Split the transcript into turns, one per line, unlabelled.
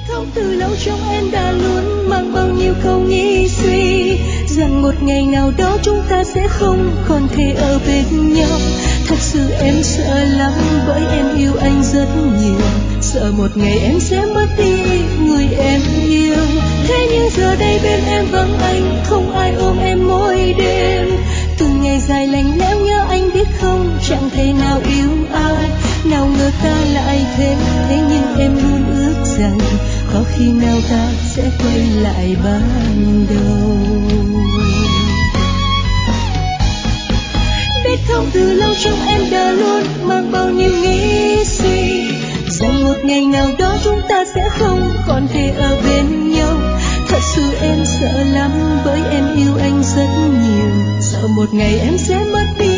thông từ lâu trong em đã luôn mang bao nhiêu câu nghĩ suy rằng một ngày nào đó chúng ta sẽ không còn thể ở bên nhau. Thật sự em sợ lắm bởi em yêu anh rất nhiều, sợ một ngày em sẽ mất đi người em yêu. Thế nhưng giờ đây bên em vắng anh, không ai ôm em mỗi đêm. Từng ngày dài lạnh lẽo nhớ anh biết không, chẳng thể nào yêu ai. Nào ngờ ta lại thế, thế nhưng em luôn ước rằng có khi nào ta sẽ quay lại ban đầu. Biết không từ lâu trong em đã luôn mang bao nhiêu nghĩ suy rằng một ngày nào đó chúng ta sẽ không còn thể ở bên nhau. Thật sự em sợ lắm bởi em yêu anh rất nhiều, sợ một ngày em sẽ mất đi